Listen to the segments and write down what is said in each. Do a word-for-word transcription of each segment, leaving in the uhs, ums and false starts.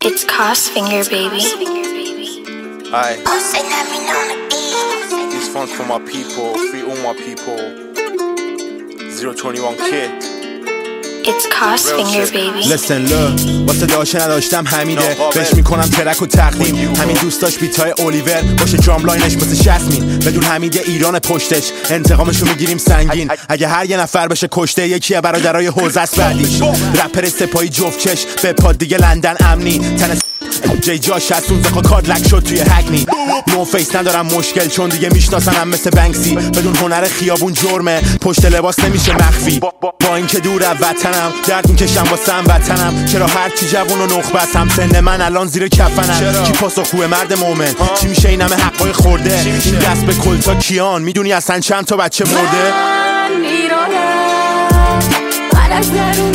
It's Cosfinger, baby. Aye. These funds for my people, free all my people. zero twenty-one kid. It's Cosfinger, baby. Listen look واسه داشته نداشتم حمیده بهش میکنم ترک و تقدیم همین دوست داشت بیتای اولیور باشه جام لاینش مثل شسمین بدون حمید ایران پشتش انتقامشو میگیریم سنگین اگه هر یه نفر بشه کشته یکی برادرای حوزه است بعدیش رپر سپاهی جفت چش به پاد دیگه لندن امنی تن جی جاش از اون زخا کادلک شد توی هکنی نو فیس ندارم مشکل چون دیگه میشناسنم مثل بنکسی بدون هنر خیابون جرمه پشت لباس نمیشه مخفی با اینکه دور از وطنم درد میکشم واسم وطنم چرا هر چی جوون و نخبه است هم سن من الان زیر کفنم کی پاسخگوه مرد مومن چی میشه این همه حقای خورده این دست به کلتا کیان میدونی اصلا چند تا بچه مرده من ایرانم من از درون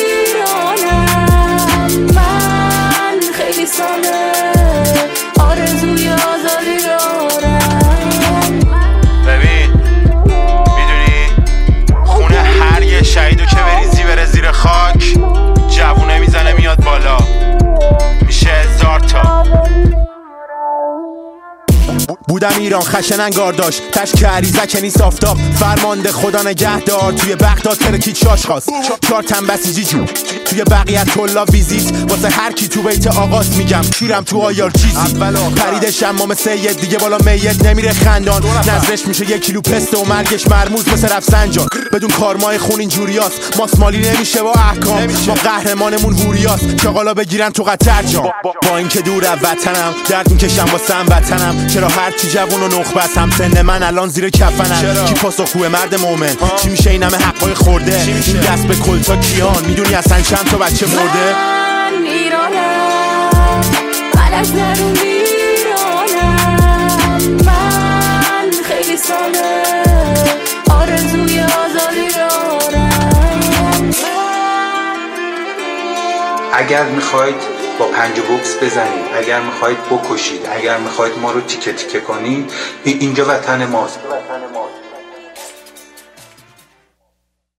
ایرانم من خیلی ساله آرزوی آزادی دارم ببین میدونی خونه هر یه شهیدو که بریزی بره زیر خاک جوونه میزنه میاد بالا میشه هزار تا بودم ایران خشن انگار داشت تشک عریزک نیست آفتاب فرمانده خدا نگهدار توی بغداد ترکید شاش خواست چهار تن بسیجی جو توی بقیت کلا ویزیت واسه هر کی تو بیت آغاز میگم کیرم تو آیار چیزی پرید شمام سید دیگه بالا میت نمیره خندان نظرش میشه یک کیلو پسته و مرگش مرموز مثل رفسنجان بدون کارمای خون اینجوریاست ماسمالی نمیشه با احکام ما قهرمانمون هوریاست چاقالا بگیرن تو قطر جام با اینکه دور از وطنم درد میکشم واسم وطنم چرا هر چی جوون و نخبه است هم سن من الان زیر کفنم کی پاسخگوه مرد مومن چی میشه این همه حقای خورده این دست به کلتا کیان میدونی اصلا چند تا بچه مرده من ایرانم من از درون ایرانم من خیلی ساله آرزوی آزادی دارم اگر میخواید با پنج بوکس بزنید اگر میخواید بکشید اگر میخواید ما رو تیکه تیکه کنید اینجا وطن ماست